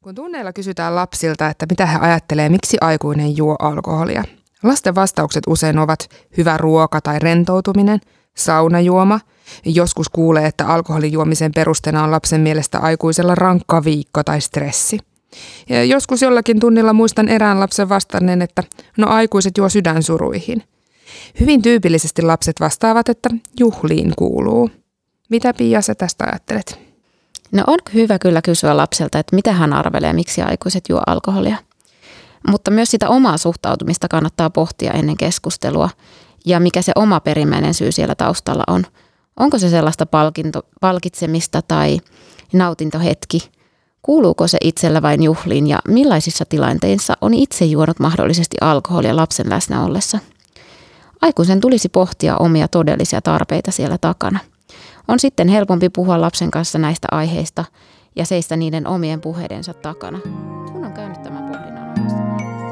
Kun tunneilla kysytään lapsilta, että mitä he ajattelee, miksi aikuinen juo alkoholia, lasten vastaukset usein ovat hyvä ruoka tai rentoutuminen, saunajuoma. Joskus kuulee, että alkoholin juomisen perusteena on lapsen mielestä aikuisella rankka viikko tai stressi. Ja joskus jollakin tunnilla muistan erään lapsen vastanneen, että no aikuiset juo sydänsuruihin. Hyvin tyypillisesti lapset vastaavat, että juhliin kuuluu. Mitä Pia sä tästä ajattelet? No on hyvä kyllä kysyä lapselta, että mitä hän arvelee, miksi aikuiset juo alkoholia. Mutta myös sitä omaa suhtautumista kannattaa pohtia ennen keskustelua ja mikä se oma perimmäinen syy siellä taustalla on. Onko se sellaista palkitsemista tai nautintohetki? Kuuluuko se itsellä vain juhliin ja millaisissa tilanteissa on itse juonut mahdollisesti alkoholia lapsen läsnä ollessa? Aikuisen tulisi pohtia omia todellisia tarpeita siellä takana. On sitten helpompi puhua lapsen kanssa näistä aiheista ja seistä niiden omien puheidensa takana, kun on käynyt tämän pohdinnan omassa.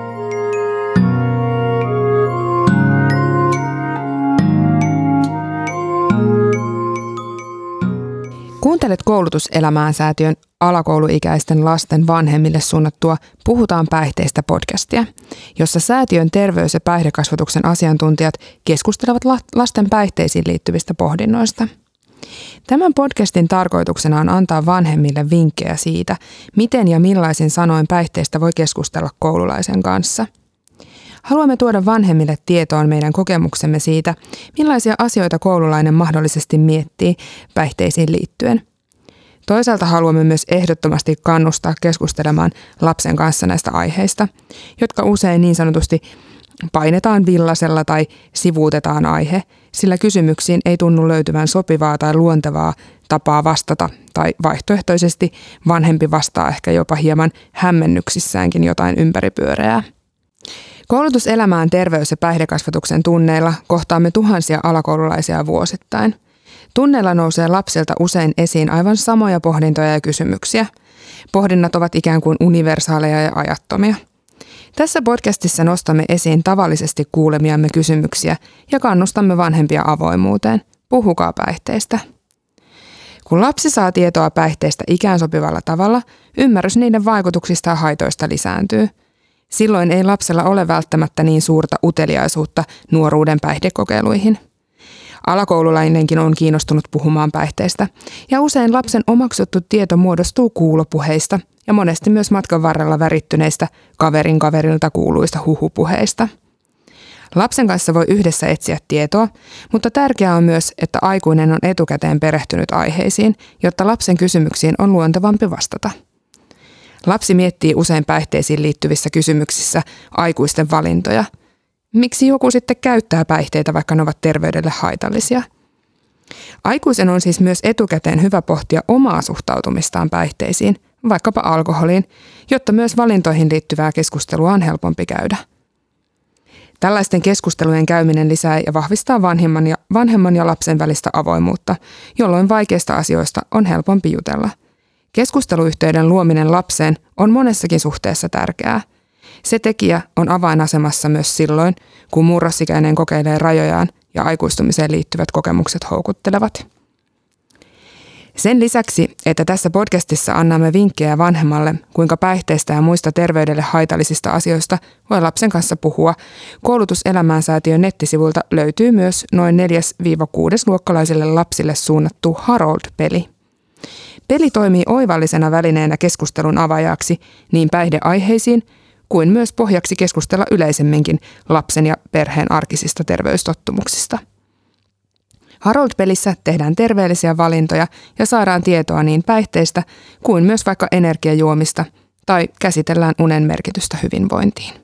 Kuuntelet Koulutuselämään-säätiön alakouluikäisten lasten vanhemmille suunnattua Puhutaan päihteistä -podcastia, jossa säätiön terveys- ja päihdekasvatuksen asiantuntijat keskustelevat lasten päihteisiin liittyvistä pohdinnoista. Tämän podcastin tarkoituksena on antaa vanhemmille vinkkejä siitä, miten ja millaisin sanoin päihteistä voi keskustella koululaisen kanssa. Haluamme tuoda vanhemmille tietoon meidän kokemuksemme siitä, millaisia asioita koululainen mahdollisesti miettii päihteisiin liittyen. Toisaalta haluamme myös ehdottomasti kannustaa keskustelemaan lapsen kanssa näistä aiheista, jotka usein niin sanotusti painetaan villasella tai sivuutetaan aihe, sillä kysymyksiin ei tunnu löytyvän sopivaa tai luontevaa tapaa vastata, tai vaihtoehtoisesti vanhempi vastaa ehkä jopa hieman hämmennyksissäänkin jotain ympäripyöreää. Koulutuselämään terveys- ja päihdekasvatuksen tunneilla kohtaamme tuhansia alakoululaisia vuosittain. Tunneilla nousee lapsilta usein esiin aivan samoja pohdintoja ja kysymyksiä. Pohdinnat ovat ikään kuin universaaleja ja ajattomia. Tässä podcastissa nostamme esiin tavallisesti kuulemiamme kysymyksiä ja kannustamme vanhempia avoimuuteen. Puhukaa päihteistä. Kun lapsi saa tietoa päihteistä ikään sopivalla tavalla, ymmärrys niiden vaikutuksista ja haitoista lisääntyy. Silloin ei lapsella ole välttämättä niin suurta uteliaisuutta nuoruuden päihdekokeiluihin. Alakoululainenkin on kiinnostunut puhumaan päihteistä, ja usein lapsen omaksuttu tieto muodostuu kuulopuheista ja monesti myös matkan varrella värittyneistä kaverin kaverilta kuuluista huhupuheista. Lapsen kanssa voi yhdessä etsiä tietoa, mutta tärkeää on myös, että aikuinen on etukäteen perehtynyt aiheisiin, jotta lapsen kysymyksiin on luontevampi vastata. Lapsi miettii usein päihteisiin liittyvissä kysymyksissä aikuisten valintoja. Miksi joku sitten käyttää päihteitä, vaikka ne ovat terveydelle haitallisia? Aikuisen on siis myös etukäteen hyvä pohtia omaa suhtautumistaan päihteisiin, vaikkapa alkoholiin, jotta myös valintoihin liittyvää keskustelua on helpompi käydä. Tällaisten keskustelujen käyminen lisää ja vahvistaa vanhemman ja lapsen välistä avoimuutta, jolloin vaikeista asioista on helpompi jutella. Keskusteluyhteyden luominen lapseen on monessakin suhteessa tärkeää. Se tekijä on avainasemassa myös silloin, kun murrosikäinen kokeilee rajojaan ja aikuistumiseen liittyvät kokemukset houkuttelevat. Sen lisäksi, että tässä podcastissa annamme vinkkejä vanhemmalle, kuinka päihteistä ja muista terveydelle haitallisista asioista voi lapsen kanssa puhua, Koulutuselämään-säätiön nettisivuilta löytyy myös noin 4-6-luokkalaisille lapsille suunnattu Harold-peli. Peli toimii oivallisena välineenä keskustelun avaajaksi niin päihdeaiheisiin kuin myös pohjaksi keskustella yleisemminkin lapsen ja perheen arkisista terveystottumuksista. Harold-pelissä tehdään terveellisiä valintoja ja saadaan tietoa niin päihteistä kuin myös vaikka energiajuomista tai käsitellään unen merkitystä hyvinvointiin.